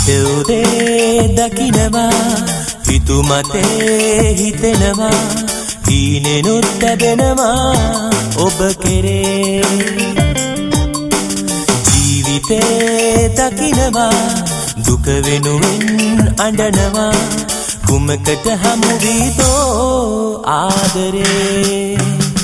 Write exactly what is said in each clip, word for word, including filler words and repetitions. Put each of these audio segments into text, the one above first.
හිතේ දකින්නවා හිතුමතේ හිතෙනවා ඊනෙනුත් ලැබෙනවා ඔබ කෙරේ ජීවිතේ දකින්නවා දුක වෙනුවෙන් අඬනවා කුමකට හමු වීතෝ ආදරේ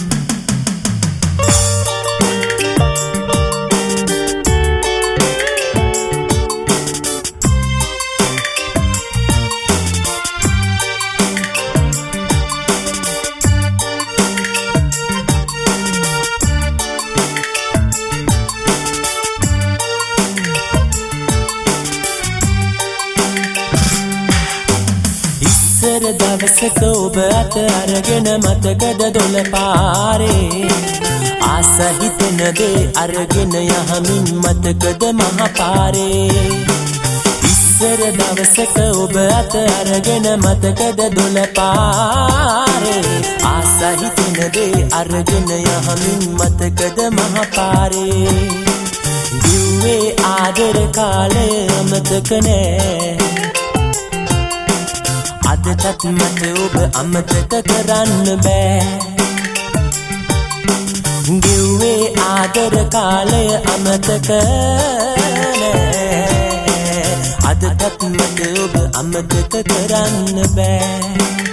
දවසක ඔබ අත අරගෙන මතකද දොළ පාරේ ආස හිතෙන දේ අරගෙන යහමින් මතකද මහ පාරේ ඉස්සර දවසක ඔබ අත අරගෙන මතකද දොළ පාරේ ආස හිතෙන දේ අරගෙන යහමින් මතකද මහ පාරේ දිව්වේ ආදර කාලය අමතක නෑ අදටත් මට ඔබ අමතක කරන්න බෑ ගෙව්වේ ආදර කාලය අමතක නෑ අදටත් මට ඔබ අමතක කරන්න බෑ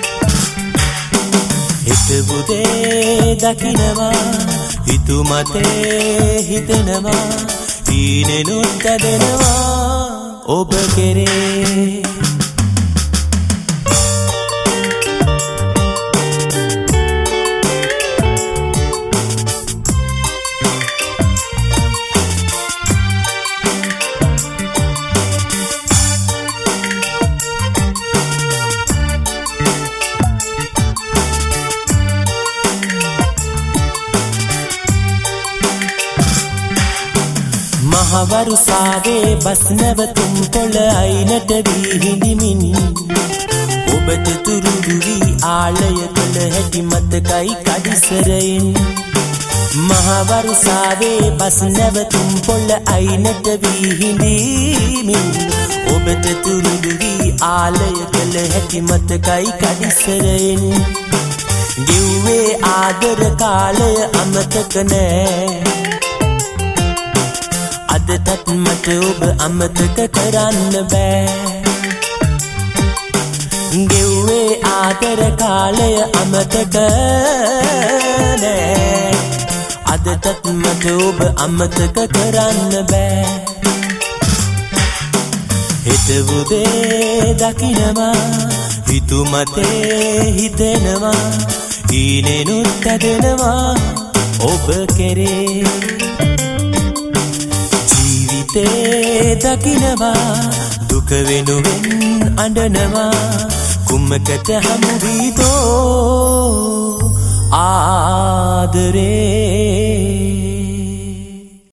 හිතවුදේ දකින්නවා හිතුමතේ හිතෙනවා ඊනෙනුත් ලැබෙනවා ඔබ කෙරේ මහවරුසාවේ බස් නැවතුම් පොළ අයිනට වී හිඳිමින් ඔබට තුරුදු වී ආලය කළ හැටි මතකයි කඩිසරෙන් මහවරුසාවේ බස් නැවතුම් පොළ අයිනට වී හිඳිමින් ඔබට තුරුදු වී ආලය කළ හැටි මතකයි කඩිසරෙන් ගෙව්වේ ආදර කාලය අමතක නෑ අදටත් මට ඔබ අමතක කරන්න බෑ ගෙව්වේ ආදර කාලය අමතක නෑ අදටත් මට ඔබ අමතක කරන්න බෑ හිතවුදේ දකින්නවා හිතුමතේ හිතෙනවා ඊනෙනුත් ලැබෙනවා ඔබ කෙරේ හිතේ දකින්නවා දුක වෙනුවෙන් අඬනවා කුමකට හමු වීතෝ ආදරේ